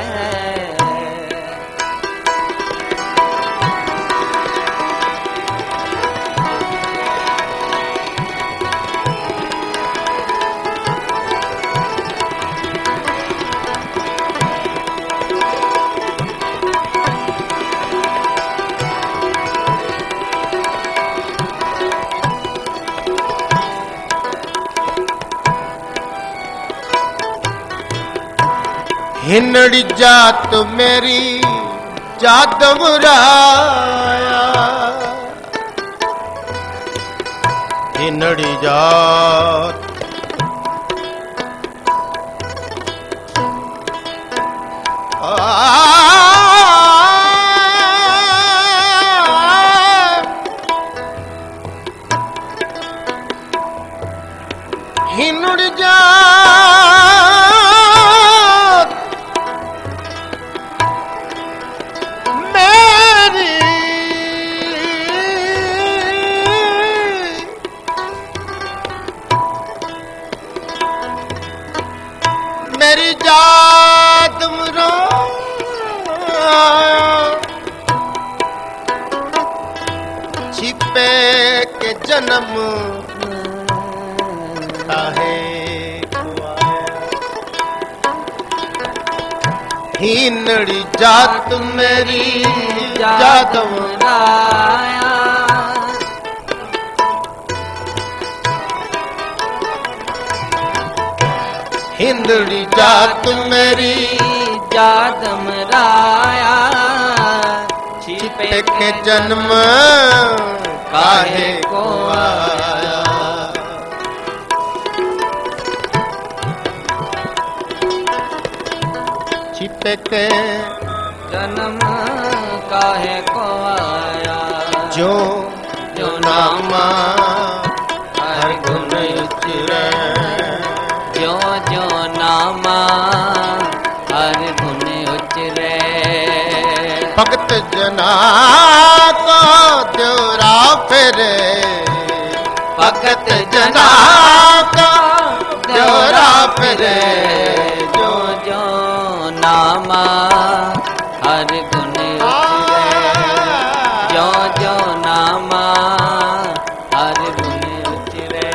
हिनड़ी जात मेरी जादव राया। हिनड़ी जात हिनड़ी जात मेरी मेरी जात मुरा छिपे के जन्म काहे हिनड़ी जात मेरी जादव राया। हिंदड़ी जात मेरी जादम राया। छिपे के जन्म काहे को आया। छिपे के जन्म काहे को आया। जो जो नामा हर गुण उचरै। जो जो नामा हर गुण उचरै। भगत जना को द्योरा फिरे। भगत जना को द्योरा फिरे। जो जो नामा हर गुण उचरै। जो जो नामा हर गुण उचरै।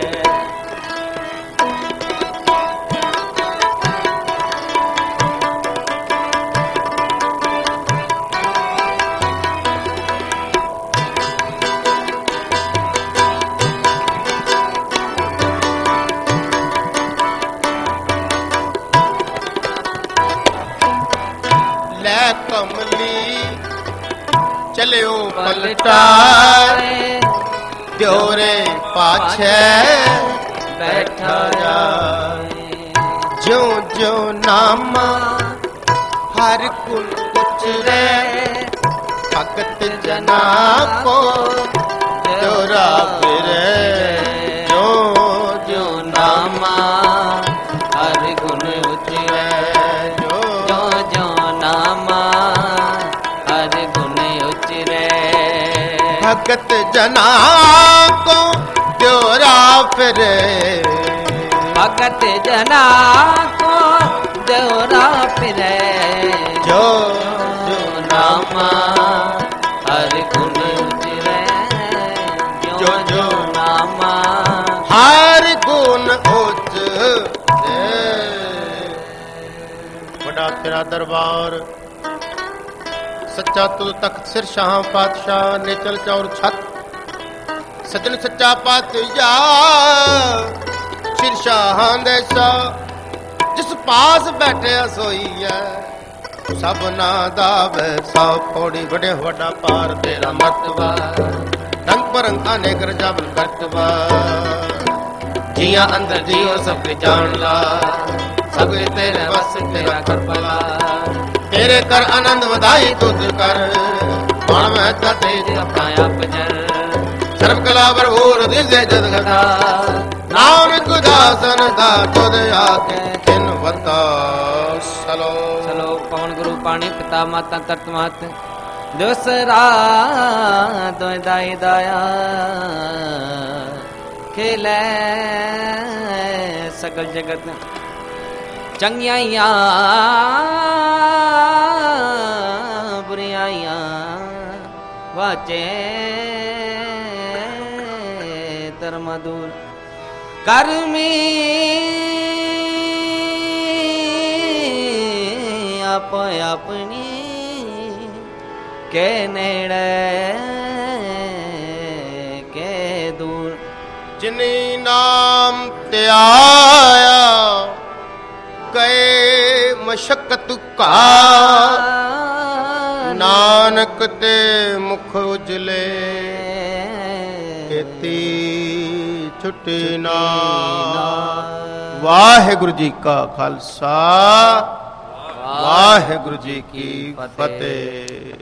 लै कमली चलियो पलटाए। द्योरे पाछे बैठा जाए। जो जो नामा हर कुल उचरे। भगत जना को द्योरा फिरे। जो जो नामा हर गुण उचरै। जो जो जो नामा हर गुण उचरै। भगत जना को द्योरा फिरे। भगत जना को देवरा फिरे जो जो नामा हर गुण उचरे जो जो नामा हर गुण उच बड़ा तेरा दरबार सच्चा तुल तख्त सिर शाह पातशाह नेचल चौर छत सजन सच्चा पातशाह सिर शाह देसा जिस पास बैठे सोई है सबना दा वैसा पौड़ी बड़े वड्डा पार तेरा मरतबा रंग परंग अनेक रजाबल करतबा जिया अंदर जियो सब जान ला सगले तेरे बस तेरा करबला तेरे कर आनंद वधाई तुझ कर बाण में ता तेज अपना आप जर सर्व कला भरपूर दिल से जद गदा नानक दासन दा तुद आके तिन वता सलो चलो पवन गुरु पानी पिता माता तत् मात दोसरा दो दाई दाया खेले सकल जगत चंगियाइयां बुरियाइयां वाचे धर्म दूर कर्मी आप अपनी के नेड़े के दूर जिनी नाम ते आया गए मशक्कत का नानक ते मुख उजले खेती छुट्टी ना वाहिगुरु जी का खालसा वाहिगुरु जी की फतेह।